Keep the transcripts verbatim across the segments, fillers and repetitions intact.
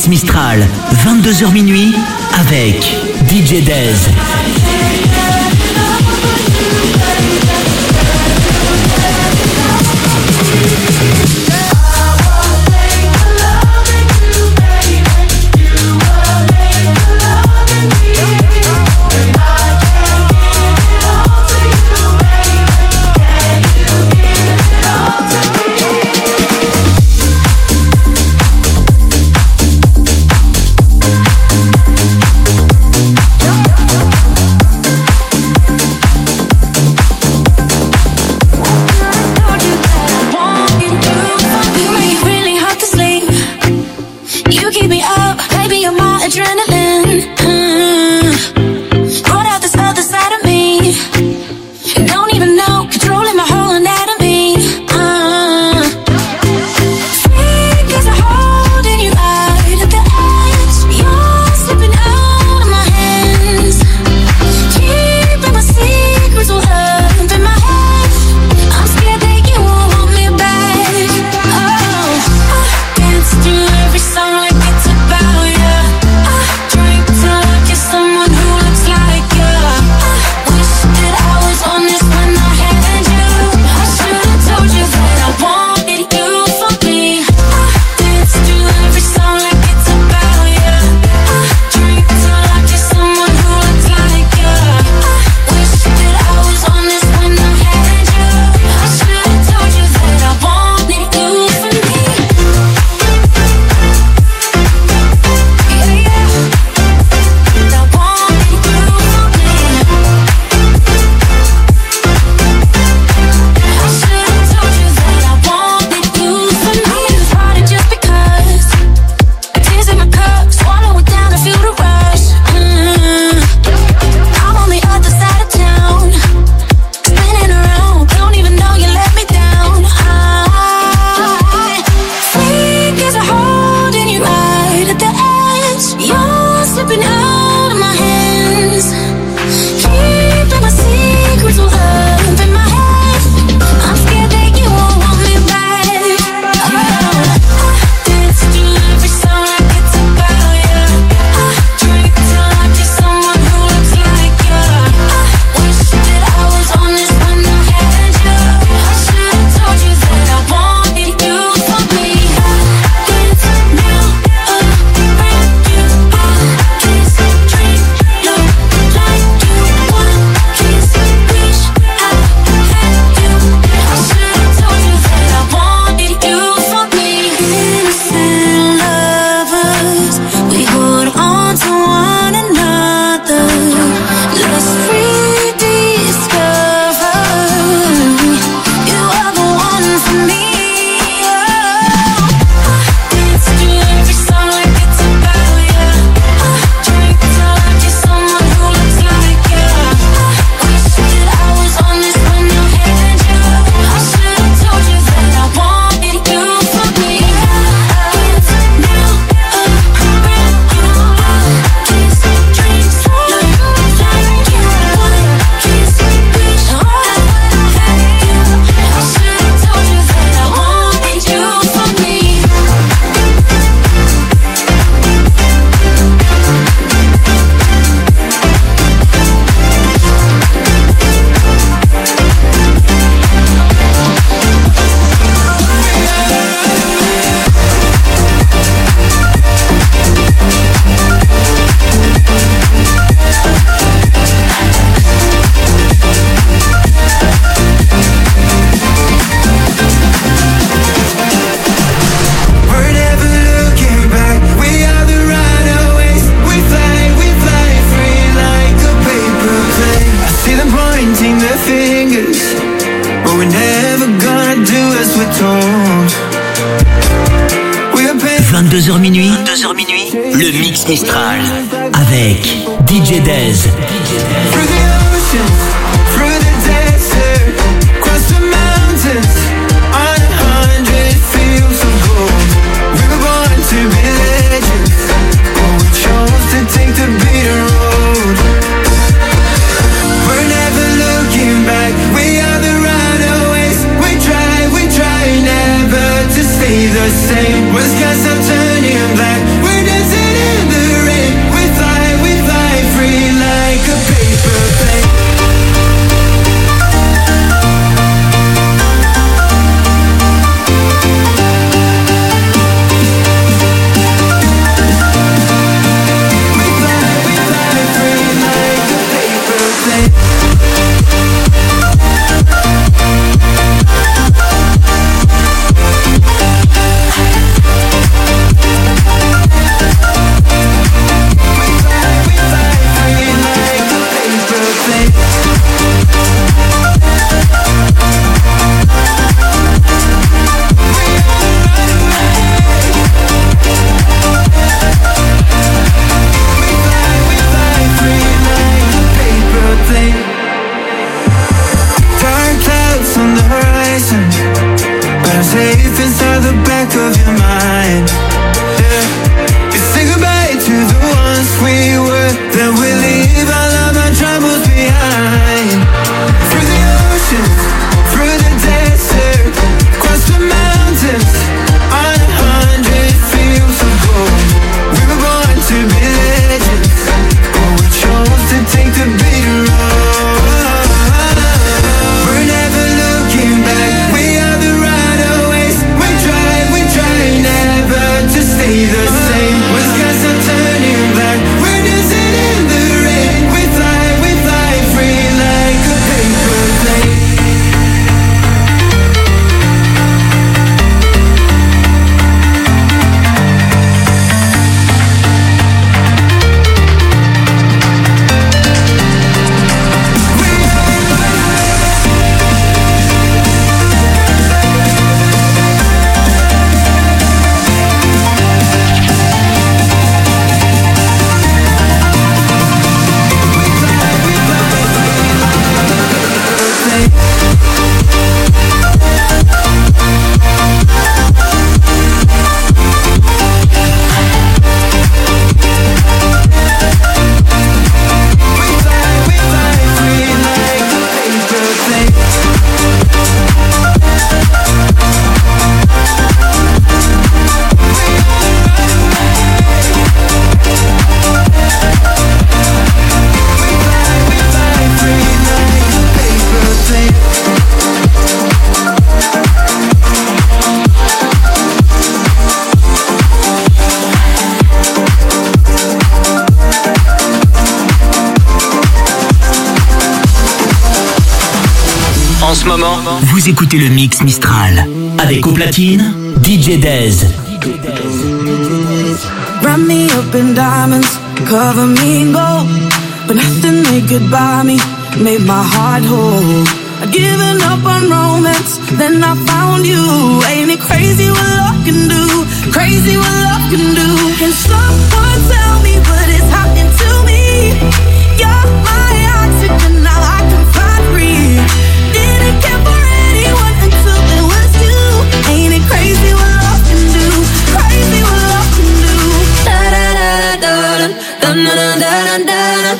Mix Mistral, vingt-deux heures minuit, avec D J Dez. vingt-deux heures minuit, vingt-deux heures minuit, le Mix Mistral avec D J Dez. The same, was guys I'm turning back. We're En ce moment, vous écoutez le Mix Mistral. Avec au platine, D J Dez. Wrap me up in diamonds, cover me in gold, but nothing they could buy me made my heart whole. I'd given up on romance, then I found you. Ain't it crazy what love can do? Crazy what love can do. Can someone tell me what is happening to me? You're my oxygen, now I can find breathe. Didn't care for anyone until it was you. Ain't it crazy what love can do? Crazy what love can do. Da da da da da da da da da da.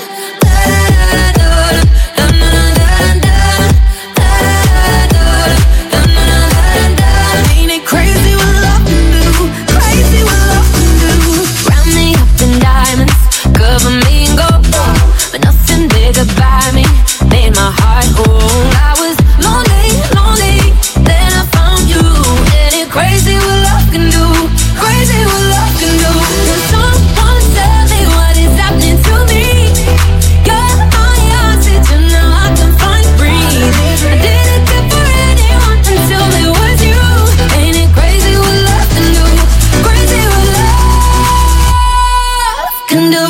Goodbye me, made my heart whole. I was lonely, lonely, then I found you. And it crazy what love can do, crazy what love can do. Can someone tell me what is happening to me? You're my oxygen, now I can find breathe. I didn't care for anyone until it was you. Ain't it crazy what love can do, crazy what love can do.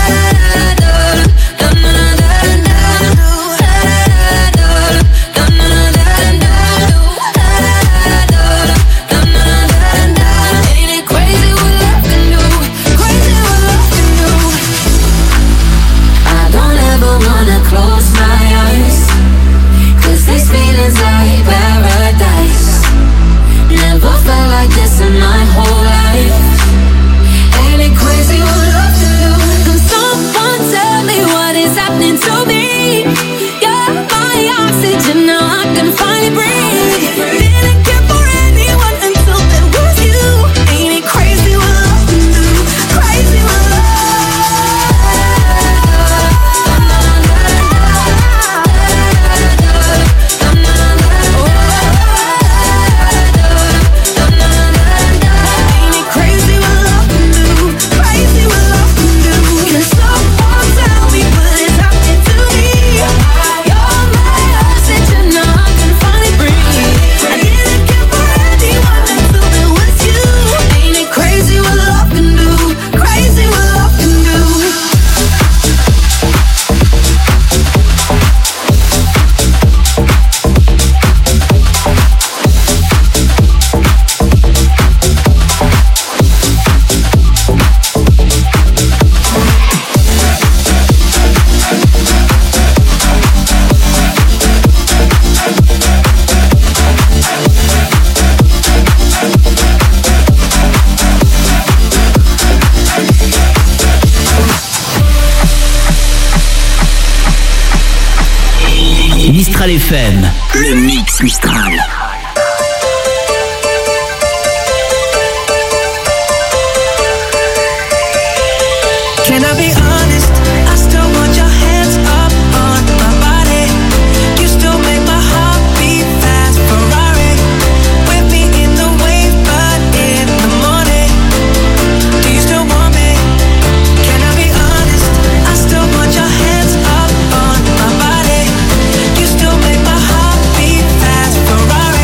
In my whole life, ain't it crazy what love can do? Can someone tell me what is happening to me? You're my oxygen, now I can finally breathe. Didn't care for anyone until there was you. Ain't it crazy what love can do? Crazy what love. Mistral F M, le Mix Mistral. Can I be honest? I still want your hands up on my body. You still make my heart beat fast. Ferrari with me in the wave, but in the morning. Do you still want me? Can I be honest? I still want your hands up on my body. You still make my heart beat fast. Ferrari.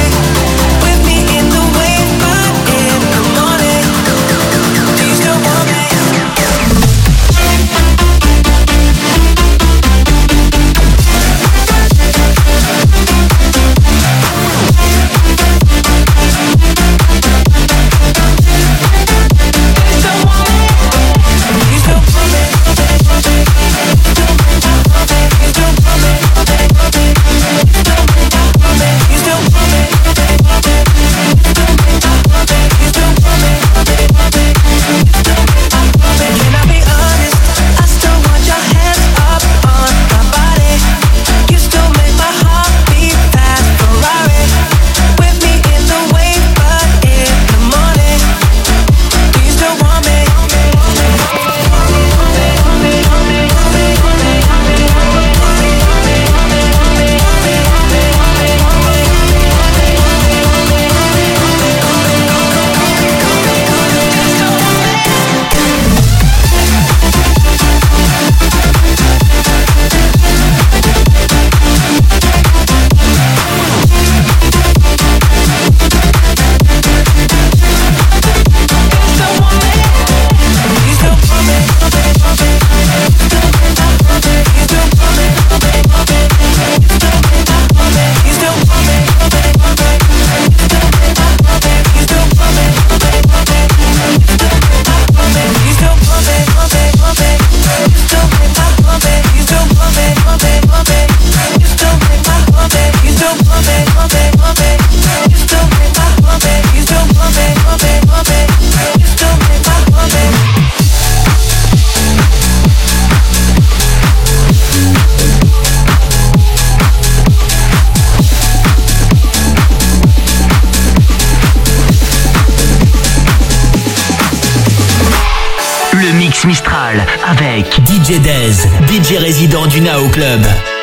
Mistral avec D J Dez, D J résident du Nao Club.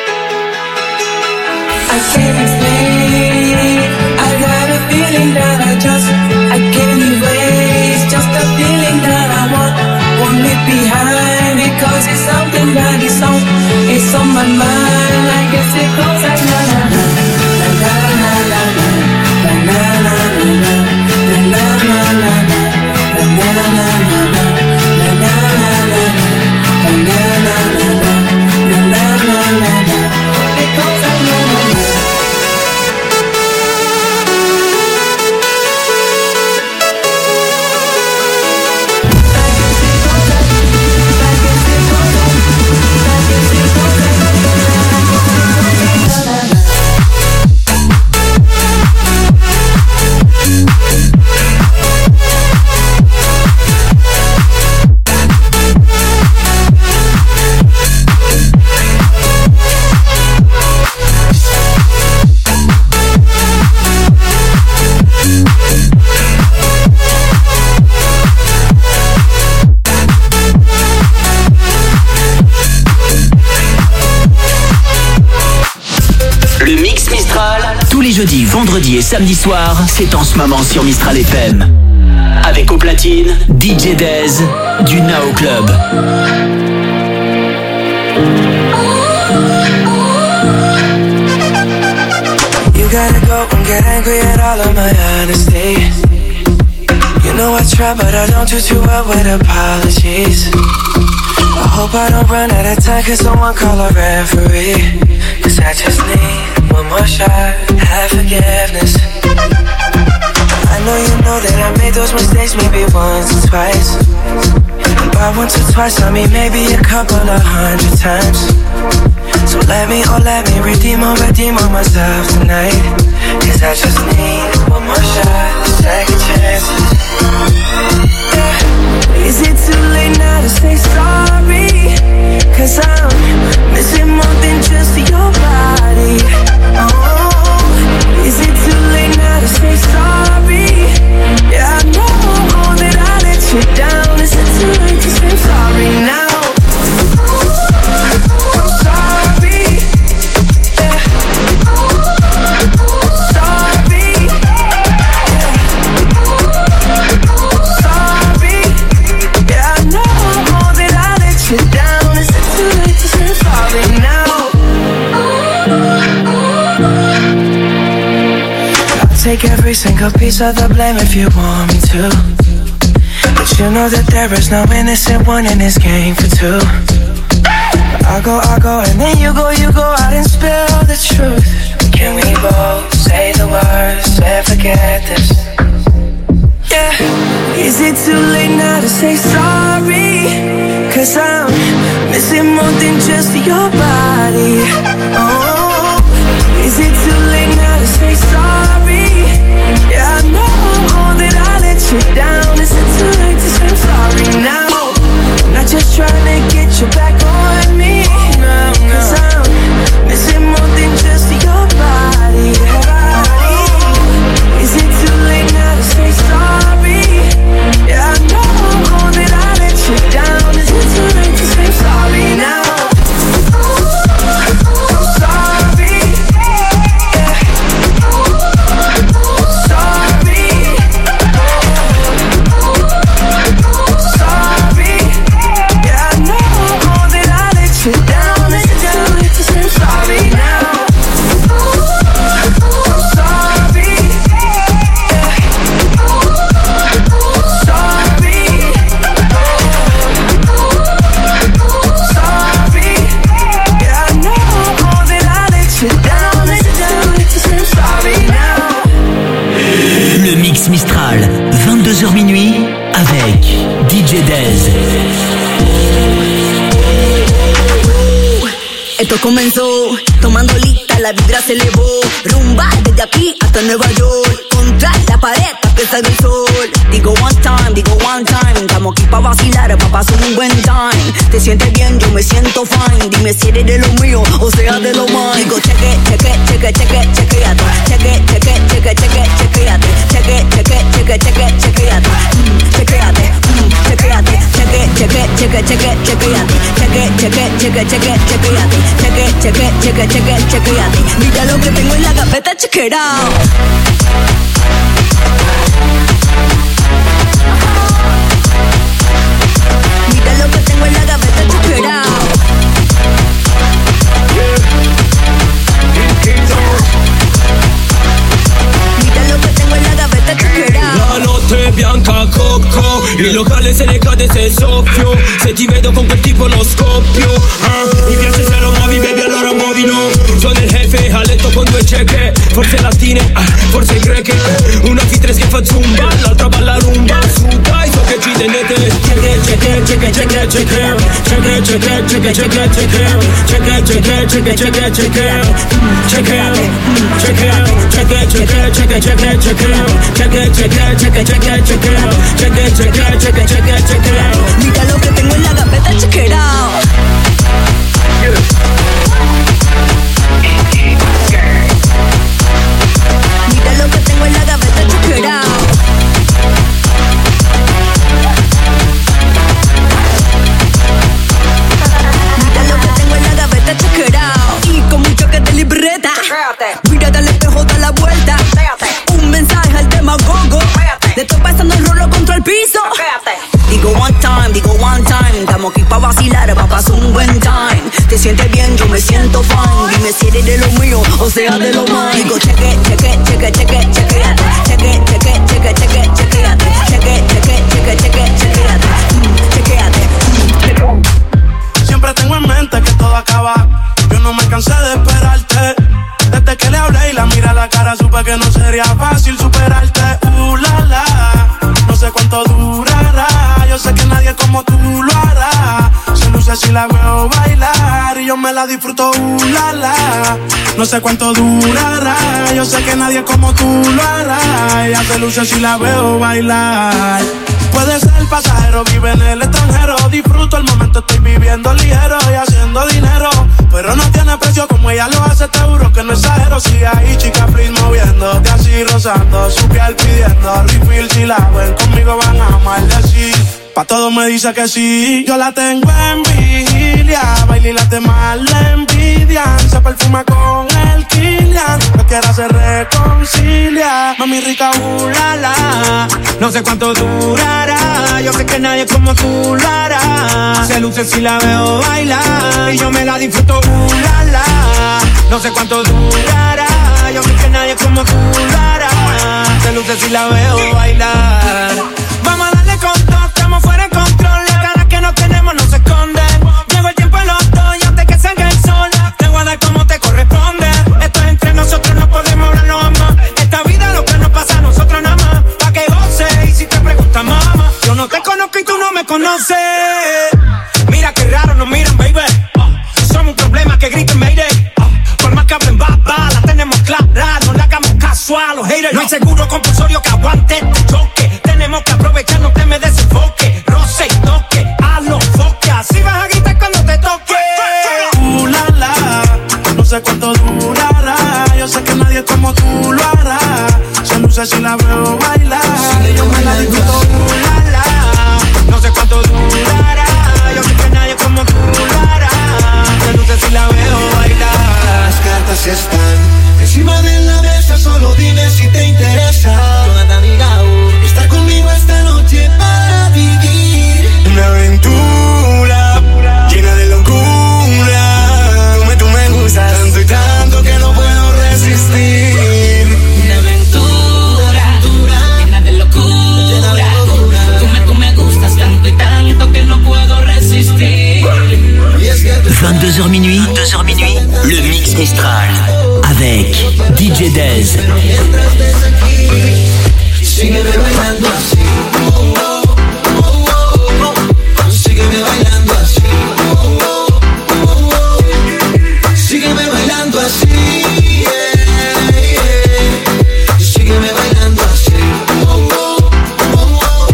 I can't explain, I got a feeling that I just, I can't erase, just a feeling that I want, won't leave behind, because it's something that is on, it's on my mind, I guess it goes like la la la, la la la la, la la la la, la la la la, la la la la, la la la la, la la la la, la la la, it goes like la la la. Jeudi, vendredi et samedi soir, c'est en ce moment sur Mistral F M. Avec au platine, D J Dez du Nao Club. You gotta go and get angry at all of my honesty. You know I try, but I don't do too well with apologies. I hope I don't run out of time, cause someone call a referee. Cause I just need one more shot, have forgiveness. I know you know that I made those mistakes maybe once or twice. And by once or twice I mean maybe a couple of hundred times. So let me, oh let me redeem or redeem on myself tonight. Cause I just need one more shot, second chances. Yeah. Is it too late now to say sorry? Cause I'm missing more than just your body. Oh, is it too late now to say sorry? Yeah, I know that I let you down. Is it too late to say sorry now? I'm sorry. Yeah. Sorry. Yeah. Sorry. Yeah, I know that I let you down. Is it too late to say sorry now? Take every single piece of the blame if you want me to. But you know that there is no innocent one in this game for two. I go, I go, and then you go, you go out and spill the truth. Can we both say the words and forget this? Yeah. Is it too late now to say sorry? Cause I'm missing more than just your body. Oh, is it too late now to say sorry? Yeah, I know that I let you down. Is it too late to say sorry now? I'm not just trying to get you back on me. No, no. Cause I'm missing more than just your body. Is it too late now to say sorry? Yeah, I know that I let you down. Is it too late to say sorry now? I'm sorry. Yeah. Sorry. Sorry. Yeah, I know that I let you down. Is it too late to say sorry now? I'm sorry. Yeah. Sorry. Sorry. Yeah, I know that I let you down. Is it too late to say sorry now? Le Mix Mistral, vingt-deux heures minuit, avec D J Dez. Esto comenzó tomando lista, la vibra se elevó. Rumba desde aquí hasta Nueva York. Contra la pared, presa del sol. Digo one time, digo one time. Estamos aquí pa' vacilar, pa' pasar un buen time. Te sientes bien, yo me siento fine. Dime si eres de lo mío, o sea de lo mío. Digo cheque, cheque, cheque, cheque, chequeate. Cheque, cheque, cheque, cheque, chequeate. Cheque, cheque, cheque, cheque, chequeate. Chequeate, chequeate, cheque, cheque, cheque, cheque, chequeate. Cheque, cheque, cheque, cheque, chequeate. Cheque, cheque, cheque, cheque, chequeate. Mira lo que tengo en la gaveta, check it out. Mira lo que tengo en la gaveta, check it out. Mira lo que tengo en la gaveta, check it out. La notte bianca cocco, il locale se ne cade se soffio. Se ti vedo con quel tipo non scoppio. ah, Mi piace se lo muovi baby allora muovilo. Sono il jefe a letto con due cieche. Forse latine, ah, forse greche. Una fitres che fa zumba, l'altra balla rumba. Su dai so che ci tendete. Cheche, cheche, cheche, cheche, cheche. Cheche, cheche, cheche, cheche, cheche. Cheche, cheche, cheche, cheche, cheche. Cheche, cheche, cheche, cheche, cheche, cheche, cheche. Cheche, cheche, cheche, cheche, cheche. Cheche, cheche, cheche, cheche, cheche. Mira lo que tengo en la gaveta, check it out. Mira lo que tengo en la gaveta, check it out. Mira lo que tengo en la gaveta, check it out. Y con mucho que de libreta. Mírate al espejo, da la vuelta. Un mensaje al demagogo. Le estoy pasando el rolo contra el piso. Digo one time, digo one time. Estamos aquí pa' vacilar, pa' pasar un buen time. Te sientes bien, yo me siento fine. Dime si eres de lo mío, o sea de lo mío. Digo cheque, cheque, cheque, cheque, chequeate. Cheque, cheque, cheque, cheque, chequeate. Cheque, cheque, cheque, cheque, chequeate. Mm, chequeate. Mm. Siempre tengo en mente que todo acaba. Yo no me cansé de esperarte. Desde que le hablé y la miré a la cara, supe que no sería fácil superarte. Uh, la, la, no sé cuánto durará. Yo sé que nadie como tú lo hará. Se luce si la veo bailar y yo me la disfruto, uh, la, la. No sé cuánto durará. Yo sé que nadie como tú lo hará. Ella se luce si la veo bailar. Puede ser pasajero, vive en el extranjero. Disfruto el momento, estoy viviendo ligero y haciendo dinero. Pero no tiene precio como ella lo hace, te juro que no exagero. Sigue ahí, chica, please, moviéndote así, rozando su piel, pidiendo refill. Si la ven conmigo van a amarle así. Pa' todo me dice que sí. Yo la tengo en vigilia. Baila y la demás le envidian. Se perfuma con el Kilian. Lo quiera se reconcilia. Mami rica, uh, la, la. No sé cuánto durará. Yo sé que nadie como tú lo hará. Se luce si la veo bailar y yo me la disfruto, uh, la, la. No sé cuánto durará. Yo sé que nadie como tú lo hará. Se luce si la veo bailar. Vamos a darle con todo, estamos fuera de control. Las ganas que no tenemos no se esconden. Llegó el tiempo en los dos y antes que salga el sol te voy a dar como te corresponde. Esto es entre nosotros, no podemos hablarnos jamás. Esta vida lo que nos pasa a nosotros nada más. Pa' que goce y si te preguntas mamá, yo no te conozco y tú no me conoces. Mira qué raro nos miran, baby. Somos un problema que griten mayday. Por más que hablen baba, la tenemos clara. No le hagamos caso a los haters. No hay seguro compulsorio que aguante este choque. Tenemos que aprovechar, no te me desenfoque. Roce y toque, a los foques. Así vas a gritar cuando te toque. Uh, la, la, no sé cuánto durará. Yo sé que nadie como tú lo hará. Se luce si la veo bailar y yo me la disfruto, uh, la, la. No sé cuánto durará. Yo sé que nadie como tú lo hará. Se luce si la veo bailar. Las cartas están encima de la mesa, solo dime si te interesa. Estar conmigo esta noche para vivir una aventura llena de locura. Como tú me gustas tanto y tanto que no puedo resistir. Una aventura llena de locura. Tú me, tú me gustas tanto y tanto que no puedo resistir. vingt-deux heures minuit, vingt-deux heures minuit, le Mix Mistral avec D J Dez. Sígueme bailando así, oh, oh, oh, oh, oh. Sígueme bailando así, oh, oh, oh, oh. Sígueme bailando así, yeah, yeah. Sígueme bailando así, oh, oh, oh, oh.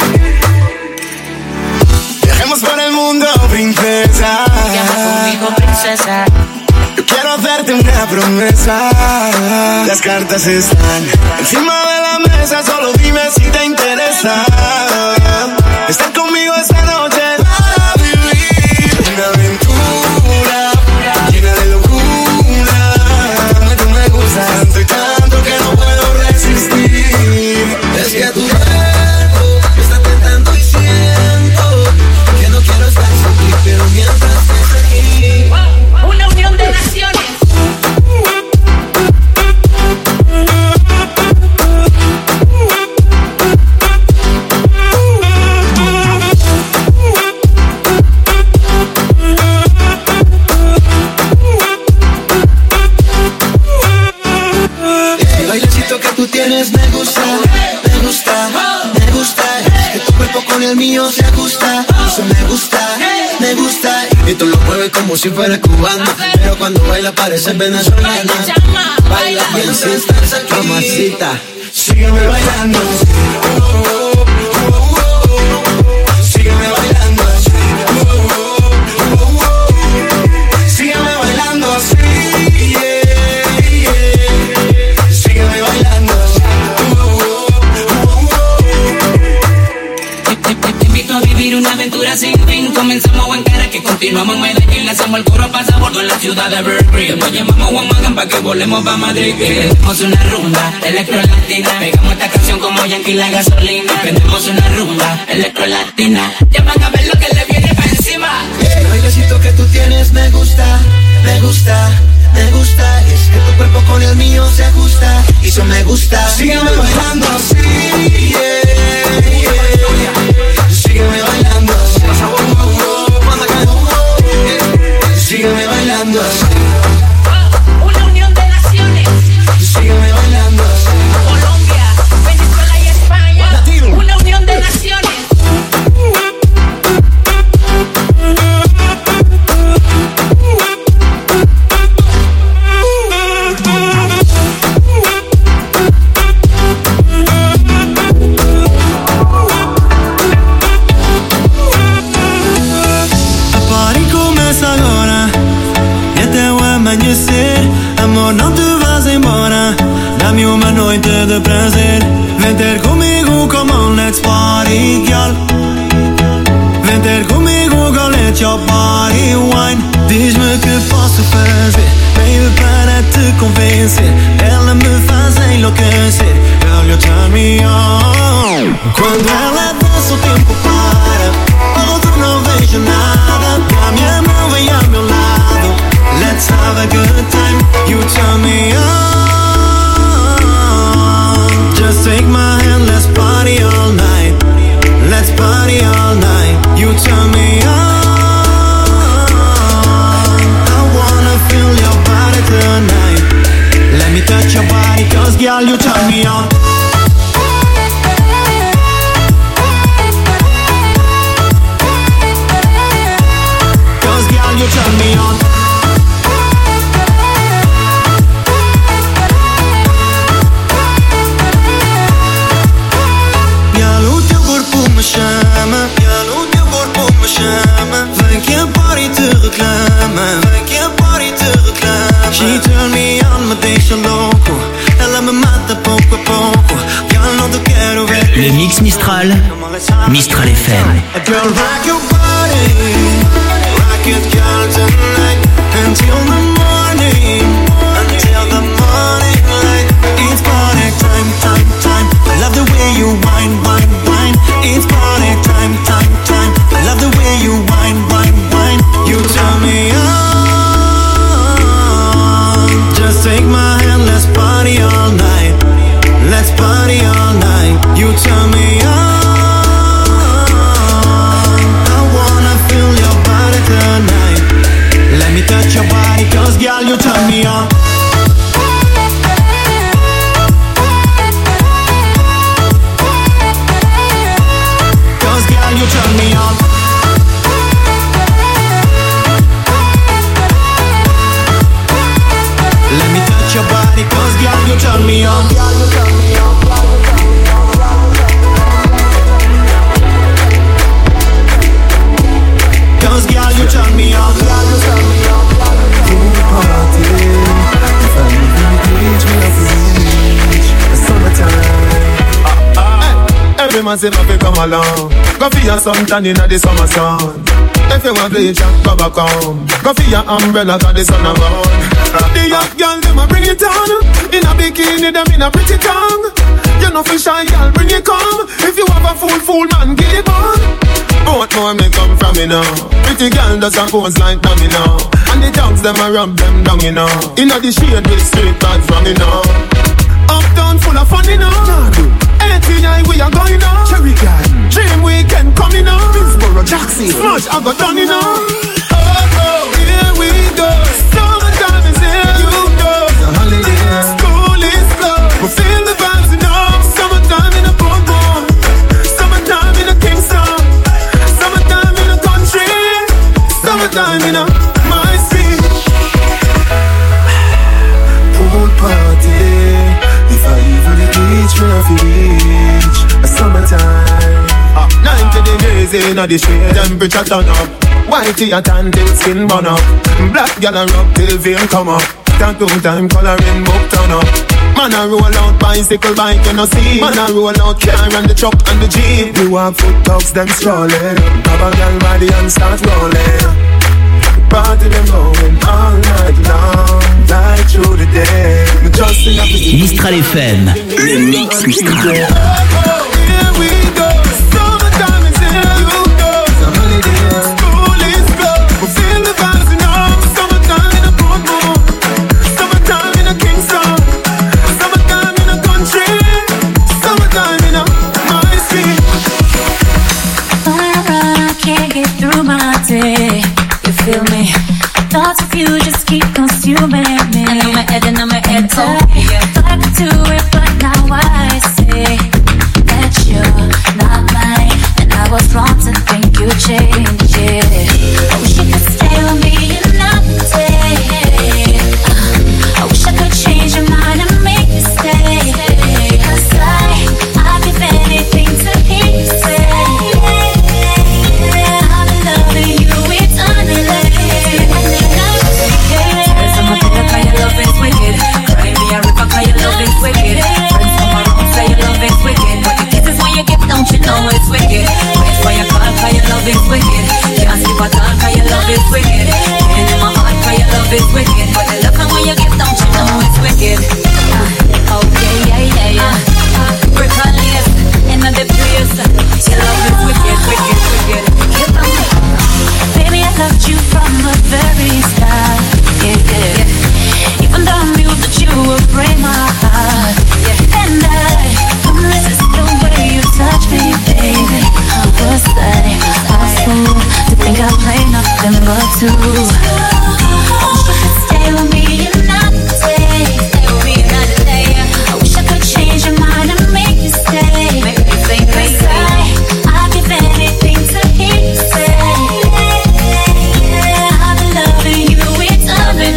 Viajemos por el mundo, princesa. Viaja conmigo, princesa. Yo quiero hacerte una promesa. Las cartas están encima de la mesa, solo dime si te interesa. Estar conmigo esta noche para se ajusta. Eso me gusta, me gusta. Y tú lo mueves como si fuera cubano, pero cuando baila parece venezolana. Baila bien sin estar aquí, mamacita. Sígueme bailando. Sígueme bailando. Sígueme bailando así. Sígueme bailando. Te invito a vivir una aventura sin fin. Comenzamos en cara que continuamos en Medellín. Le hacemos el coro pasabordo en la ciudad de Berkeley. Después llamamos a Juan Magán pa' que volemos pa' Madrid. Vendemos una rumba electro-latina. Pegamos esta canción como Yankee la gasolina. Vendemos una rumba electro-latina. Llaman a ver lo que le viene pa' encima. El bailecito que tú tienes me gusta, me gusta, me gusta. Es que tu cuerpo con el mío se ajusta. Y eso me gusta. Sígueme bailando así, yeah, yeah. Sígueme bailando. Sígueme bailando. Una unión de naciones. Sígueme bailando. Colombia, Venezuela y España. Una unión de naciones. Amor, não te vás embora. Dá-me uma noite de prazer. Vem ter comigo, come on, let's party, girl. Vem ter comigo, go let your body wine. Diz-me que posso fazer, baby, para te convencer. Ela me faz enlouquecer. Girl, you turn me on. Quando ela dança o tempo para. Ao outro não vejo nada. A minha mão vem ao meu lado. Let's have a good time, you turn me on. Just take my hand, let's party all night. Let's party all night, you turn me on. I wanna feel your body tonight. Let me touch your body, cause girl, you turn me on. Cause girl, you turn me on. Chama, já no teu corpo me chama. Vem que a party te reclama. Vem que a party te reclama. She turn me on, me deixa louco. Ela me mata pouco a pouco. Já não te quero ver. Le mix Mistral, Mistral F M. A girl, rock your body, rock it, girl, tonight until the morning, until the morning light. It's party time, time, time. I love the way you whine, whine, whine. It's party time, time, time. I love the way you whine, whine, whine. You turn me on. Just take my hand, let's party all night. Let's party all night. You turn me on. I wanna feel your body tonight. Let me touch your body, cause girl, you turn me on. You turn me on. Let me touch your body, cause girl, you turn me on. Cause girl, you turn me on. Cool party, family beach, me up in beach, the summertime. Every man say fi come along. Go for your suntan inna the summer sun. If you want bleach, go back home. Go for your umbrella 'cause the sun a burn. The young girl them a bring it on. In a bikini them in a pretty tongue. You know fi shy girl bring it come. If you have a fool fool man give it on. Both more me come from me now. Pretty girl does a pose like dummy now. And the dogs them a rub them down you know. Inna the shade with straight cards from me now. Uptown full of fun you know. eighteen we are going on. Cherry Garden, Dream Weekend coming on. Middlesboro, Jackson, Smash, I got done, you know. Oh, oh, here we go. Summertime is here, you know. The holiday, school is closed. We feel the vibes, you know. Summertime in a boom boom. Summertime in a Kingston. Summertime in a my street. Pool party. If I even reach, me have to reach. A summertime. uh, ninety degrees in the shade. Temperature turn up. Whitey a tan till skin burn up. Black gal a rub till vein come up. Tattoo time coloring book turn up. Man a roll out bicycle bike you no see. Man a roll out car and the truck and the jeep. We walk foot dogs them strolling. Grab a gal body and start rolling. Party them going all night long. Light through the day. Just enough to Mistral F M. Le mix Mistral. Here we go. Summertime is here. You go. Some holiday. School is closed. We feel the vibes in all. Summertime in a Portmore. Summertime in a Kingston. Summertime in a country. Summertime in a my street. I can't get through my day. You feel me? Thoughts of you just keep consuming me. And I'm a head and I'm a head top. I could do it, but now I say that you're not mine. And I was wrong to think you changed it. I wish you could stay with me and not stay. I wish I could change your mind and make you stay. Cause I, I'd give anything to hear you say I've been loving you eternally. I'm a pillar cause your love is wicked. Cry me a river cause your love is wicked. Friends come around say your love is wicked. But the kisses when you give don't you know it's wicked. Wait for your call cause your love is wicked. Can't sleep at all cause your love is wicked. Pain in my heart cause your love is wicked. But the love when you give don't you know it's wicked. uh, Okay, yeah, yeah, yeah. uh, Brick on lace in the place. Your love is wicked, wicked, wicked. Baby, I loved you from the very start. Yeah, yeah. Even though I knew that you would break my heart. Yeah. And I couldn't resist the way you touch me, baby. How was I? I was fool to think I played nothing but two. I wish you could stay with me and not stay. Stay with me another day. I wish I could change your mind and make you stay. Make me think crazy. I'd give anything to hear you say I've been loving you eternally.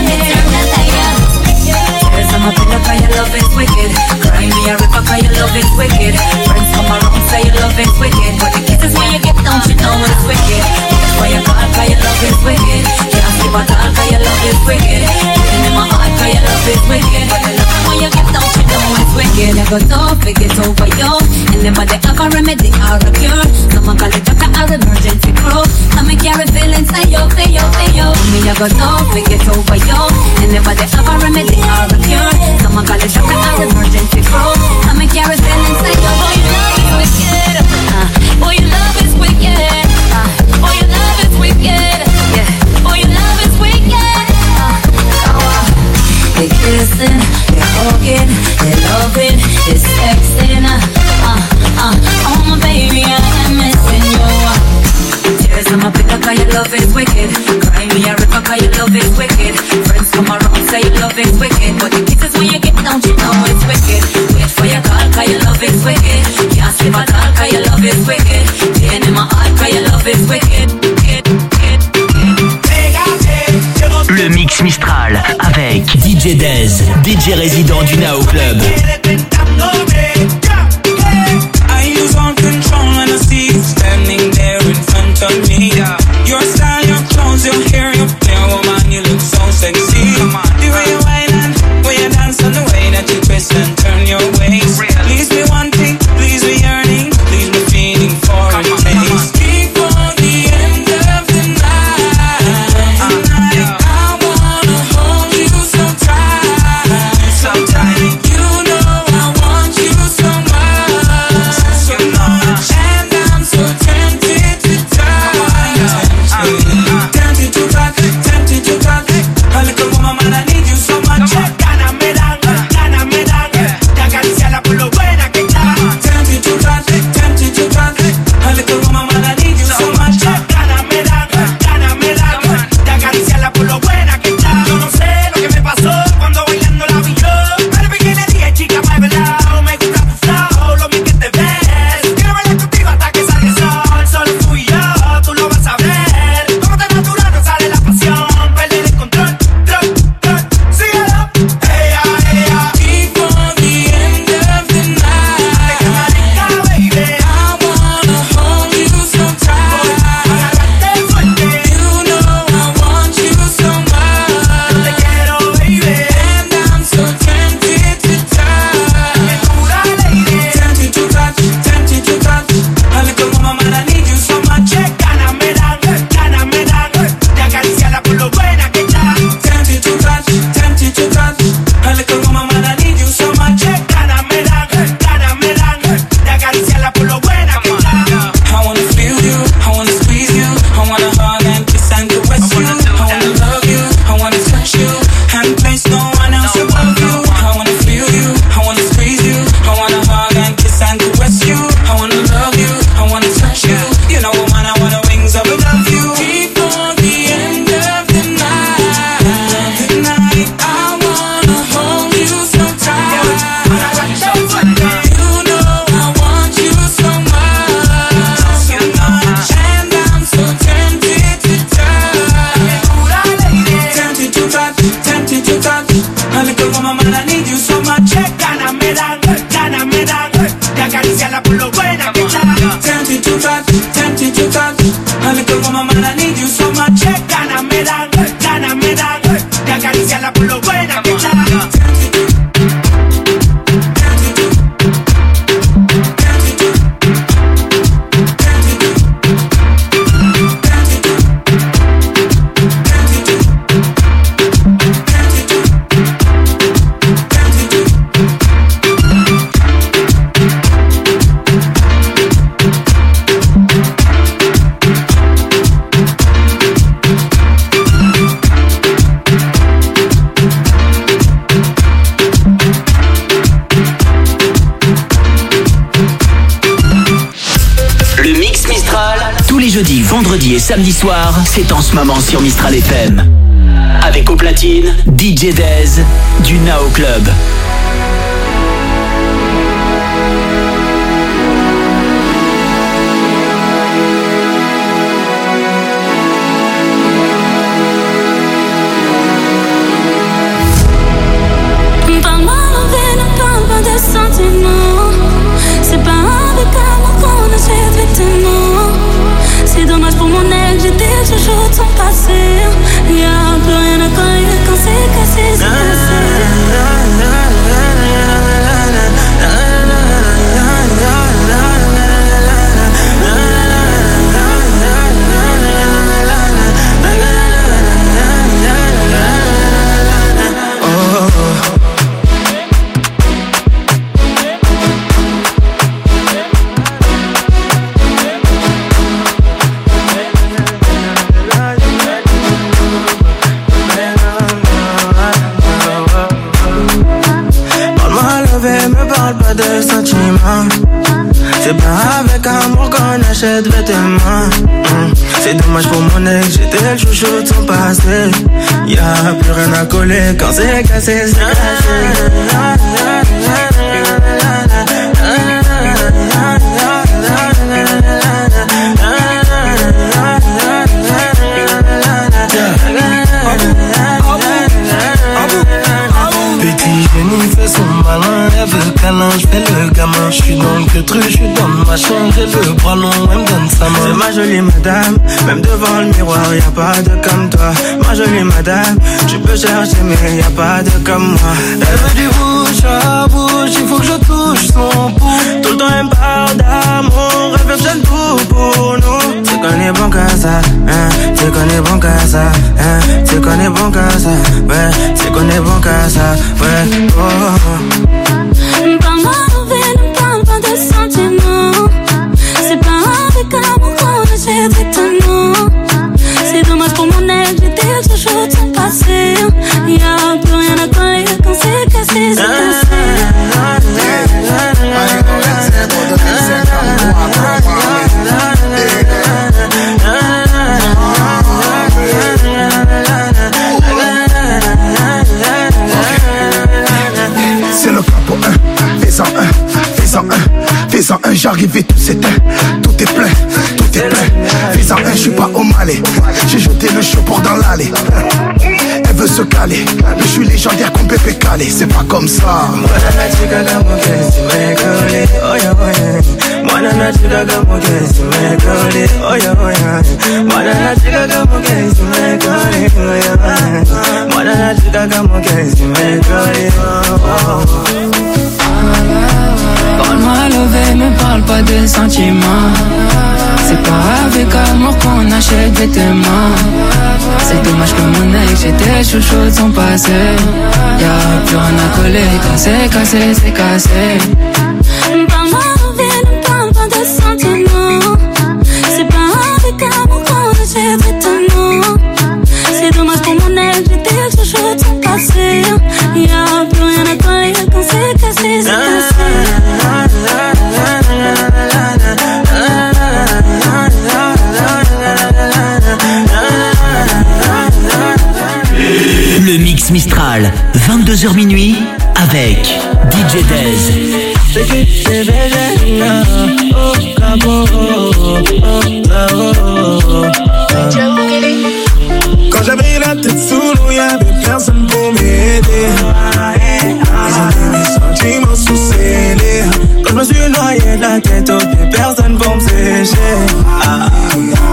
I'm a pillar cause your love is wicked. Cry me a river cause your love is wicked. Friends come around say your love is wicked. But the kisses when you get don't you know it's wicked. That's why you call cause your love is wicked. Can't sleep at all cause your love is wicked. Pain in my heart cause your love is wicked. But the love when you get don't you know it's wicked. Never thought we get over you. And never they have a remedy or a cure. Someone call it doctor or emergency crew. I make carry feelings say yo, say yo, say yo. Me never thought we get over you. And never they have a remedy or a cure. Someone call it doctor or emergency crew. I make carry feelings say yo. Boy, your love is wicked. uh, Boy, your love is wicked. uh, Boy, your love is wicked. Yeah. Boy, your love is wicked. uh, oh, uh. They're kissing, they're hugging, they're loving, they're sexing. uh, uh, uh, Oh my baby, I'm missing you. Tears on my pillow cause your love is wicked. Cry me a river cause your love is wicked. Friends come around say your love is wicked. But the kisses when you get don't you know it's wicked. Wait for your call cause your love is wicked. Can't sleep at all cause your love is wicked. Pain in my heart cause your love is wicked. Le mix Mistral avec D J Dez, D J résident du Nao Club. I lose all control when I see you standing there in front of me. Your style, your clothes, your hair, your hair, woman, you look so sexy. The way you whine and way you dance and the way that you twist and turn your waist. Please me wanting, please me yearning, please me feeling for a taste. Before the end of the night, tonight I wanna hold you so tight, so tight. You know I want you so much, so much, and I'm so tempted to touch. tempted to touch. A little woman, man, I need you so much. Gana me dan, gana me dan, de acariciarla por lo buena que está. Jeudi, vendredi et samedi soir, c'est en ce moment sur Mistral F M. Avec au platine, D J Dez du Nao Club. Parle-moi l'envers, ne parle pas de sentiments. C'est pas avec amour qu'on achète vêtements. C'est dommage pour mon ex, j'étais le chouchou de son passé. Y'a plus rien à coller quand c'est cassé, c'est cassé. De sentiments, c'est pas avec amour qu'on achète vêtements. mmh. C'est dommage pour mon ex, j'étais le chouchou de son passé. Y'a plus rien à coller quand c'est cassé, c'est cassé. Petit génie fait son malin, elle veut câlin, j'fais le gamin. J'suis dans le queutru, j'suis dans le machin, j'ai le bras long, elle me donne sa main. C'est ma jolie madame, même devant le miroir, y'a pas de comme toi. Ma jolie madame, tu peux chercher mais y'a pas de comme moi. Elle veut du bouche à bouche, il faut que je touche son pouls. Tout le temps elle me parle d'amour, elle veut que j'aime tout pour nous. C'est qu'on est bon qu'à ça, hein, c'est qu'on est bon qu'à ça, hein, c'est qu'on est bon qu'à ça, ouais, c'est qu'on est bon qu'à ça, ouais, oh, oh. Parle-moi l'envers, ne parle pas de sentiments. C'est pas avec amour qu'on achète vêtements. C'est dommage pour mon ex, j'étais le chouchou de son passé. Y'a plus rien à coller quand c'est cassé, c'est cassé. C'est le capo un, fais-en un, fais-en un, fais-en un, j'arrive et tout s'éteint, tout est plein, tout est plein. Fais-en un, j'suis pas au Malais, j'ai jeté le chaud pour dans l'allée. Elle veut se caler, mais j'suis légendaire comme Pépé Calé, c'est pas comme ça. Parle-moi lové, me parle pas de sentiments. C'est pas avec amour qu'on achète vêtements. C'est dommage que mon ex, j'étais chouchou de son passé. Y'a plus rien à coller quand c'est cassé, c'est cassé. Parle-moi lové, ne parle pas de sentiments. C'est pas avec amour qu'on achète vêtements. C'est dommage pour mon ex, j'étais le chouchou de son passé. Y'a plus rien à coller quand c'est cassé, c'est cassé. Le Mix Mistral, vingt-deux heures minuit, avec D J Dez. Quand j'avais la tête sous l'eau, y'avait personne pour m'aider. Ils ont mis mes sentiments sous scellés. Quand je me suis noyé la tête aux pieds, personne pour me sécher. Ah,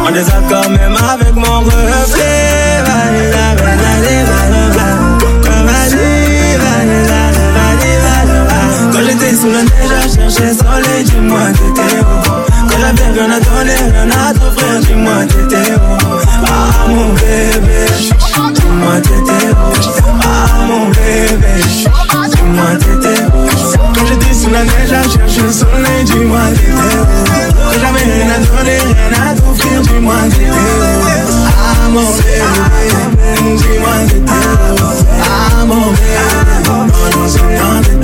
En désaccord même avec mon reflet. Vas-y, vas-y, vas-y, vas-y. Quand j'étais sous la neige à chercher soleil, dis-moi t'étais où? Quand j'avais rien à donner, rien à t'offrir, dis-moi t'étais où? Ah mon bébé, dis-moi t'étais où? Ah mon bébé, dis-moi t'étais où? Quand j'étais sous la neige à chercher le soleil, dis-moi t'étais où? Quand j'avais rien à donner, rien à t'offrir, dis-moi t'étais où? Ah mon bébé, dis-moi t'étais où? Ah mon bébé, non non c'est non t'étais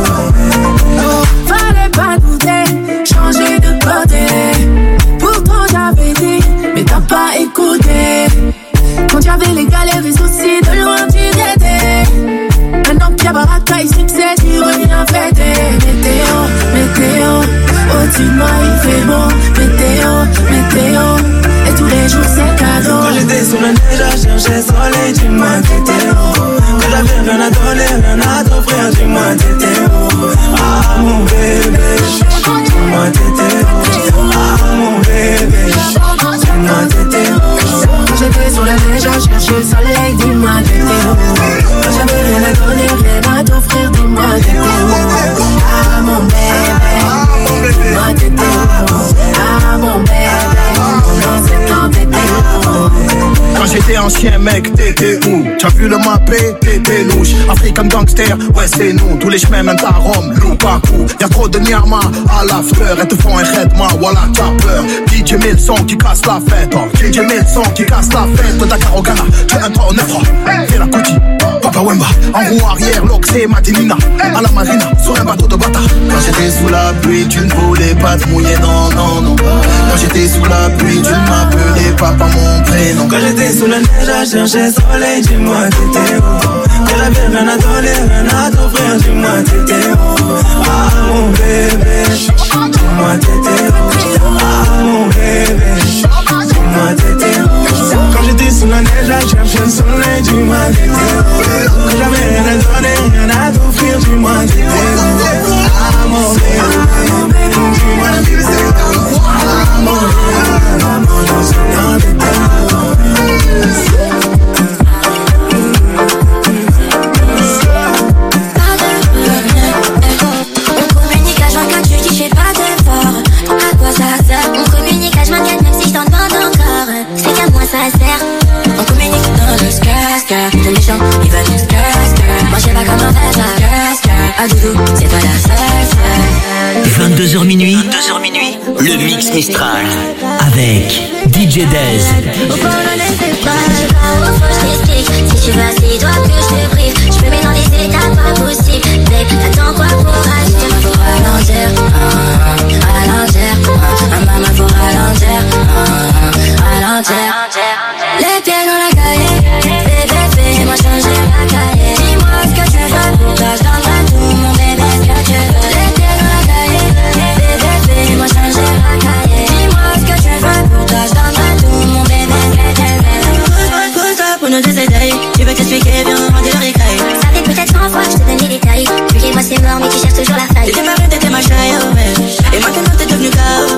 où? Fallait pas douter, changer de côté. Pourtant j'avais dit, mais t'as pas écouté. Quand y'avais les galères et soucis, de loin tu étais. Maintenant qu'il y a baracaille, succès, tu reviens fêter. Météo, météo, au-dessus de moi il fait beau. Météo, météo, et tous les jours c'est cadeau. Quand j'étais sous la neige à chercher soleil, dis-moi t'étais où? Quand j'avais rien à donner, rien à t'offrir, dis-moi t'étais où? Ah mon bébé, dis-moi t'étais où? Ah mon bébé, dis-moi t'étais où? Quand j'étais sur la neige à chercher le soleil, dis-moi t'étais où? Quand j'avais rien à donner, rien à t'offrir, dis-moi t'étais où? Ah mon bébé, dis-moi t'étais où? Ah mon bébé, non c'est quand t'étais où? Quand j'étais ancien mec, t'étais où? T'as vu le mappé, t'étais louche. African gangster, ouais c'est nous. Tous les chemins mènent à Rome, Lukaku. Y'a trop de niarma à l'after. Elles te font un redma, voilà t'as peur. D J met le son qui casse la fête. D J met le son qui casse la fête. Dakar au Ghana, tu es un trois au neuf. Fais la coutie, Papa Wemba. En roue arrière, l'Oxé, Madinina. À la marina, sur un bateau de bâtard. Quand j'étais sous la pluie, tu ne voulais pas te mouiller, non, non, non. Quand j'étais sous la pluie, tu ne m'appelais pas par mon prénom. Quand j'étais sous la neige à chercher soleil, dis-moi t'étais où? Quand j'avais rien à donner, rien à t'offrir, dis-moi t'étais où? Ah mon bébé, dis-moi t'étais où? Ah mon bébé, dis-moi t'étais où? Quand j'étais sous la neige à chercher le soleil, dis-moi t'étais où? Quand j'avais rien à donner, rien à t'offrir, dis-moi t'étais où? Ah mon bébé, dis-moi t'étais où? Ah mon bébé, non t'étais où? On communique à vingt-quatre, je dis j'ai pas d'effort. À quoi ça sert? On communique à vingt-quatre, même si je t'en demande encore. C'est qu'à moi ça sert. On communique dans le skr-skr. T'es méchant, il va nous skr-skr. Moi je sais pas comment faire ça. Skr-skr. À doudou, c'est toi la seule. vingt-deux heures minuit, vingt-deux heures minuit, le Mix Mistral avec D J Dez. Au fond, on ne sait pas, je sais pas où faut je t'explique. Si tu vas, c'est toi que je te brief. Je me mets dans des états pas possibles. Babe, t'attends quoi pour agir? Faut ralentir, ah, ralentir, ah, maman faut ralentir, ah, ralentir. Les pieds dans la cahier, bébé fais-moi changer la cahier. Dis-moi ce que tu veux pour toi, je donnerai tout mon bébé ce que tu veux. Les pieds dans la cahier, bébé fais-moi changer la cahier. Dis-moi ce que tu veux pour toi, je donnerai tout mon bébé ce que tu veux. Pose-toi pour nous deux détails. Tu veux t'expliquer, viens on dit le récré. Ça fait peut-être cent fois que je te donne les détails. Vu que moi c'est mort mais tu cherches toujours la faille. T'étais ma reine, t'étais ma chaille, oh man. Et maintenant t'es devenu K O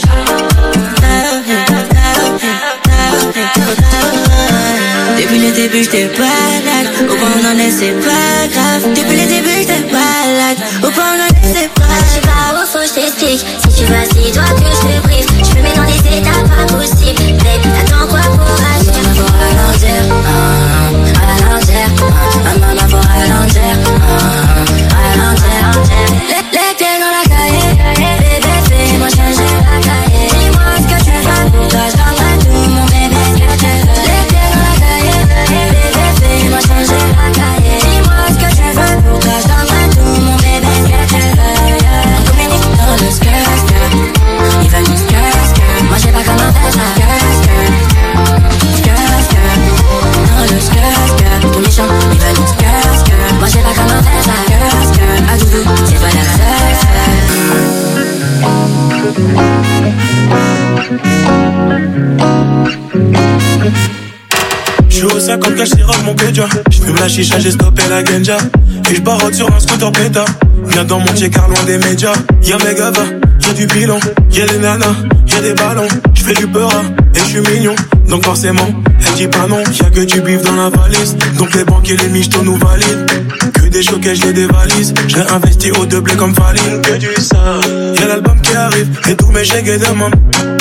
Depuis le début j'étais balade. Au point on en est c'est pas grave. Depuis le début j'étais balade. Au point on en est c'est pas grave. Je sais pas où faut je t'explique. Si tu vas c'est toi que je te brief. Je me mets dans des états pas possibles. Babe t'attends quoi pour agir? Faut ralentir, ah, ralentir, ah, maman faut ralentir, ah, ralentir. Les, les pieds dans la cahier, bébé fais-moi changer la cahier. Dis-moi ce que tu veux pour toi, je donnerai tout mon bébé ce que tu veux. Les pieds dans la cahier, bébé fais-moi changer la cahier. Dis-moi ce que tu veux pour toi, je donnerai tout mon bébé ce que tu veux. On communique dans le skr-skr. Il veut nous skr-skr. Moi je sais pas comment faire ça. Skr-skr, skr-skr. Dans le skr-skr. Tout méchant, il veut nous skr-skr. Moi je sais pas comment faire ça. Skr-skr. À doudou, c'est toi la seule. J'suis au cinquante caché rock mon pédia. J'fume la chicha, j'ai stoppé la genja. Et j'barre sur un scooter péta. Viens dans mon check-car loin des médias. Y'a mes gavas, y'a du bilan. Y'a les nanas, y'a des ballons. J'fais du beurre et je suis mignon, donc forcément, elle dit pas non. Y'a que du bif dans la valise, donc les banques et les michtos nous valident. Que des choquets, je les dévalise. J'ai investi au doublé comme Faline. Que du ça. Y'a l'album qui arrive et tous mes chèques et demain.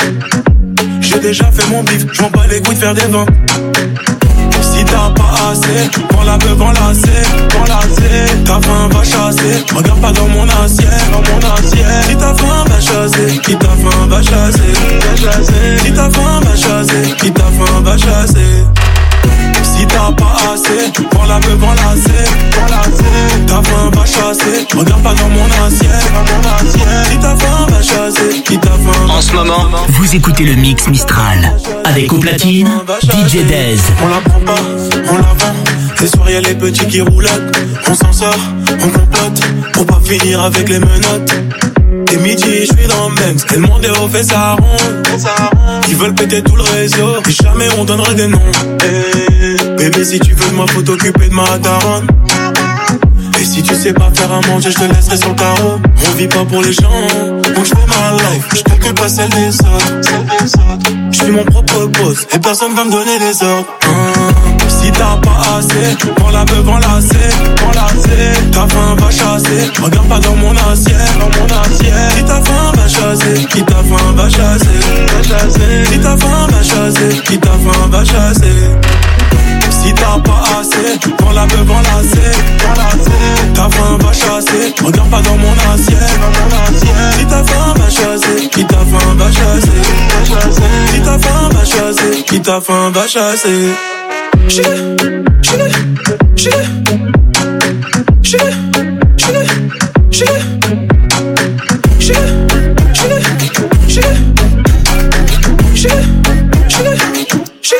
J'ai déjà fait mon bif, j'm'en bats les couilles de faire des vents. Si t'as pas assez, prends la beuh, prends la C, prends la C. Ta faim va chasser, regarde pas dans mon assiette, dans mon assiette. Si ta faim va chasser, qui ta faim va chasser, va chasser. Si ta faim va chasser, qui ta faim va chasser. Si t'as pas assez, prends la beuh, prends la C, prends la C. Ta faim va chasser, regarde pas dans mon assiette, dans mon assiette. Si ta faim va chasser, qui ta faim. En ce moment, vous écoutez le Mix Mistral avec au platine D J Dez. On la prend pas, on la vend. Les soirs y'a les petits qui roulotent. On s'en sort, on complote pour pas finir avec les menottes. Et midi, je suis dans le Benz. Et le monde est au fait ça ronde. Ils veulent péter tout le réseau. Et jamais on donnerait des noms. Hey, bébé, si tu veux de moi, faut t'occuper de ma daronne. Et si tu sais pas faire à manger, je te laisserai sur le carreau. On vit pas pour les gens, donc je fais ma life. Je calcule pas celle des autres. Je suis mon propre boss et personne va me donner des ordres. Hum, si t'as pas assez, prends la beuh, prends la C, prends la C. Ta faim va chasser, regarde pas dans mon assiette, dans mon assiette. Si ta faim va chasser, qui ta faim va chasser, va chasser. Si ta faim va chasser, qui ta faim va chasser. Si t'as pas assez, prends la beuh, prends la C, prends la C. Ta faim va chasser, regarde pas dans mon assiette, dans mon assiette. Si ta faim va chasser, qui ta faim va chasser, va chasser. Si ta faim va chasser, qui ta faim va chasser. Chile, chile, chile, chile, chile, chile, chile, chile, chile, chile, chile, chile.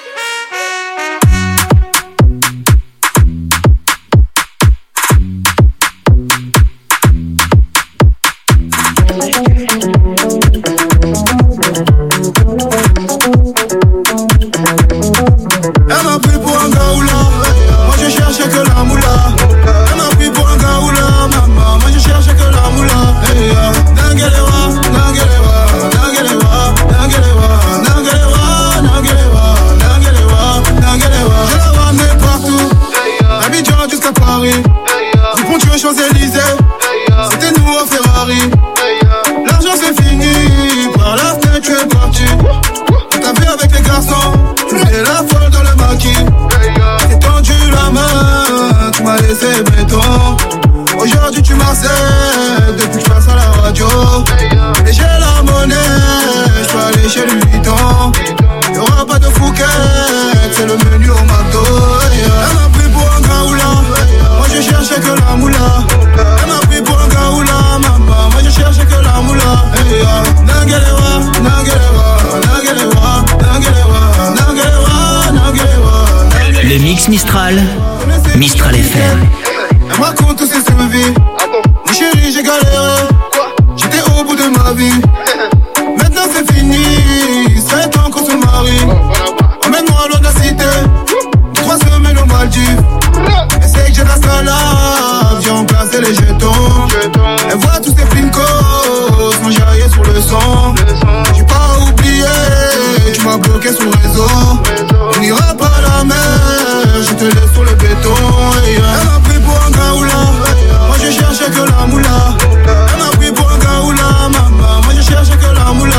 Le Mix Mistral, Mistral F M. Elle me raconte tous ses soucis. Mon chéri, j'ai galéré. J'étais au bout de ma vie. Maintenant c'est fini. sept ans qu'on se marie. Emmène-moi loin de la cité. Trois semaines aux Maldives. Elle sait que j'ai la salade. J'ai remplacé les jetons. Elle voit tous ces flincos sans jaillir sur le son. J'ai pas oublié. Tu m'as bloqué sur le réseau. On n'ira pas à la mer. Je te laisse sur le béton. Elle m'a pris pour un gars ou là. Moi je cherchais que la moula. Elle m'a pris pour un gars ou là, maman. Moi je cherchais que la moula.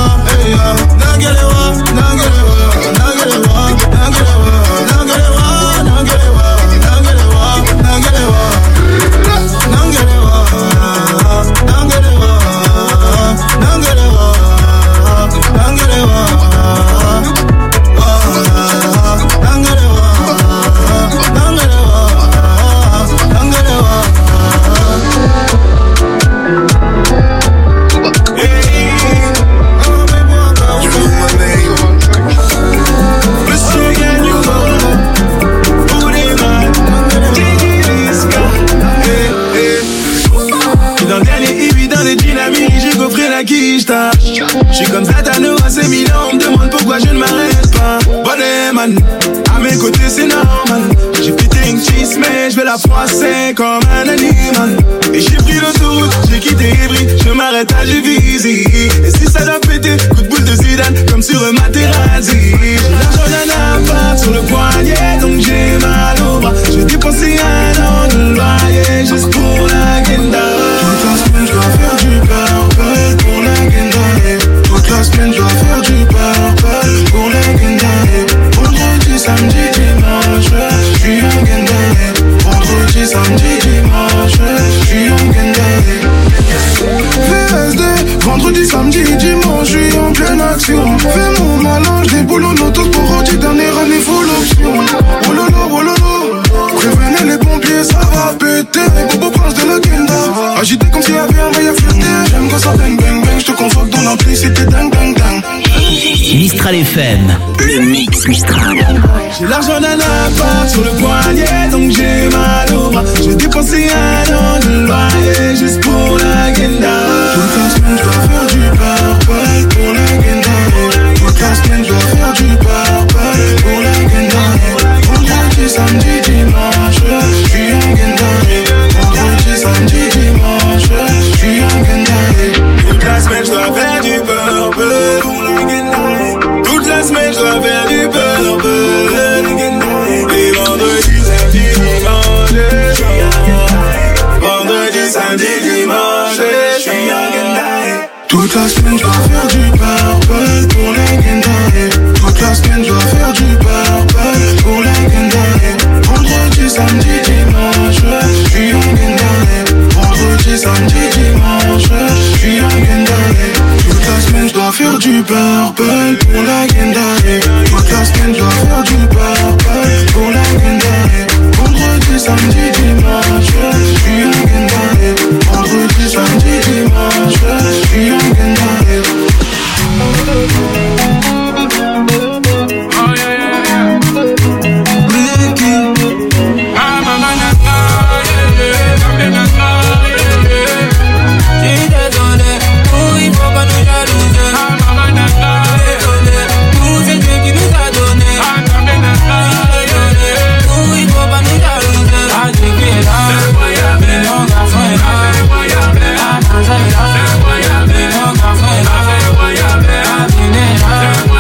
Nangelewa, nangelewa, nangelewa, nangelewa, nangelewa, nangelewa, nangelewa, nangelewa, nangelewa, nangelewa, nangelewa, nangelewa. J'suis comme Zatano à ces mille ans, on me demande pourquoi je ne m'arrête pas. Bonnet man, à mes côtés c'est normal. J'ai pété une cheese mais je vais la froisser comme un animal. Et j'ai pris l'autoroute, j'ai quitté Évry, je m'arrête à Juvisy. Et si ça doit péter, coup de boule de Zidane comme sur un Materazzi. Mistral F M. Le Mix Mistral. J'ai l'argent d'un appart sur le poignet, donc j'ai mal au bras. J'ai dépensé un an de loyer juste pour la guenda. Toute la semaine je dois faire du purple pour la guenda. Toute la semaine je dois faire du purple pour la guenda. Vendredi, samedi, dimanche, je suis en guenda. Vendredi, samedi, dimanche, je suis en guenda. Toute la semaine je dois faire du purple pour la guenda. Toute la semaine je dois faire du purple. Et vendredi, samedi, dimanche, je suis en guenda. Vendredi, samedi, dimanche, je suis en guenda. Toute la semaine je dois faire du purple pour la guenda. Toute la semaine je dois faire du purple pour la guenda. Vendredi, samedi, dimanche, je suis en guenda. Vendredi, samedi, dimanche, je suis en guenda. Toute la semaine je dois faire du purple pour la guenda. Toute la semaine je dois faire du purple pour la guenda. Vendredi, samedi, dimanche, je suis en guenda. Vendredi, samedi, dimanche, je suis en guenda. Oh yeah yeah yeah. Ricky, ah maman nana, yeah yeah, maman nana, yeah yeah. J'ai désolé, oh il faut pas nous jalouser. Ah maman nana, désolé, tout c'est Dieu qui nous a donné. Ah maman nana, désolé, oh il faut pas nous jalouser. Ah Dieu qui est là, mais mon garçon est là. Ah Dieu est là, mais mon garçon est là. Ah Dieu est là.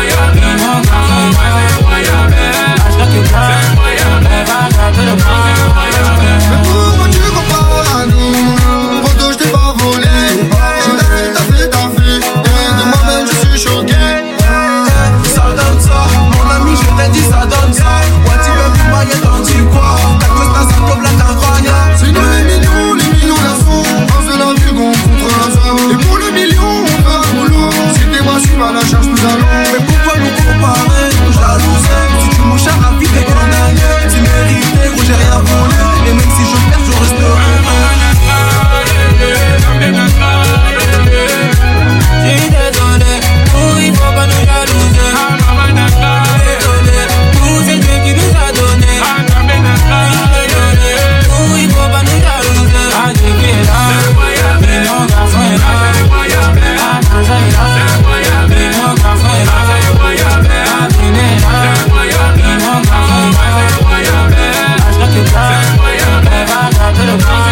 Mais pourquoi tu compares à nous? Poto, je t'ai pas volé. J'ai t'as fait ta fille. Et de moi-même je suis choqué. Ça donne ça, mon ami je t'ai dit ça donne ça. Ouais tu veux plus mailler t'en dis quoi? Ta cause là ça comme là incroyable. C'est nous les millions, les millions d'assaut. On fait la vie qu'on contre un zéro. Et pour le million on fait un boulot. Si t'es moi je suis à la charge nous allons. Mais pourquoi nous comparer? Jalouser. Si tu mouches à rapide et qu'on a ailleurs. C'est mérité gros j'ai rien volé. Et même si je perds je resterai. J'ai désolé, oh il faut pas nous jalouser. Désolé, tout c'est Dieu qui nous a donné. Désolé, oh il faut pas nous jalouser. Ah Dieu qui est là, mais mon garçon est là. Ah Dieu est là, mais mon garçon est là. Ah Dieu est là, mais mon garçon est là. Ah je crois que là, elle va garder le bras.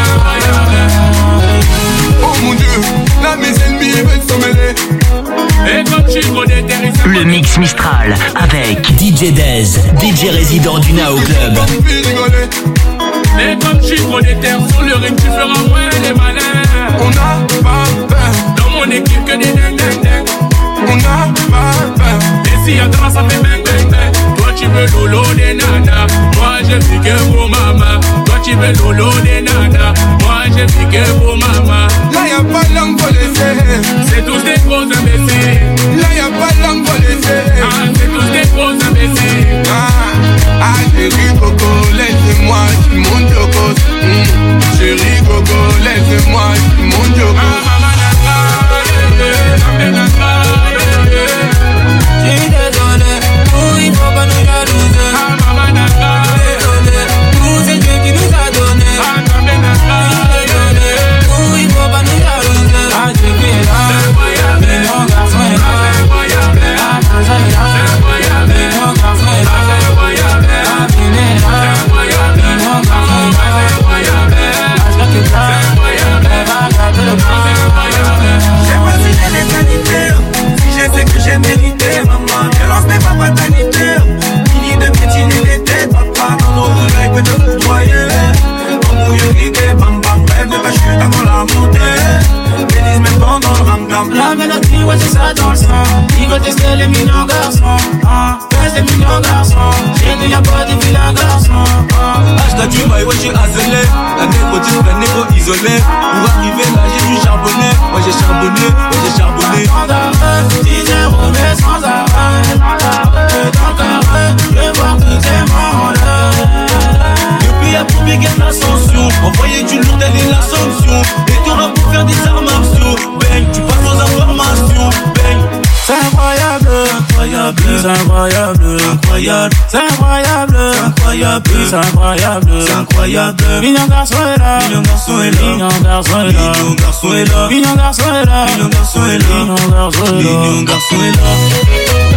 Oh mon Dieu, là mes ennemis veulent s'en mêler. Et comme je suis trop déterré, Le Mix Mistral avec D J Dez, D J résident du Nao Club. Mais comme je suis trop déterre sur le ring, tu feras moins les malins. On n'a pas peur. Dans mon équipe que des ding ding ding. On n'a pas peur. Et si y'a droit ça fait bang bang bang. Toi tu veux lolo des nanas, moi je vis que pour maman. Toi tu veux lolo des nanas, moi je vis que pour maman. Là y'a pas de langue pour laisser. C'est tous des gros imbéciles. Là y'a pas de langue pour laisser. Ah c'est tous des gros imbéciles. Ah, ah chérie Coco, laisse-moi, je monte au cos. Mmh. Chérie Coco, laisse-moi, je monte au cos. Ah maman nana, nana nana. J'ai désolé, oh il faut pas nous jalouser. Ah maman nana, désolé, tout c'est Dieu qui nous a donné. Ah maman nana, désolé, oh incroyable, incroyable, c'est incroyable, incroyable, c'est incroyable, c'est incroyable. Mignon garçon est là, mignon garçon est là, mignon garçon est là, mignon garçon est là, mignon garçon est là, mignon garçon est là, mignon garçon est là, mignon garçon est là.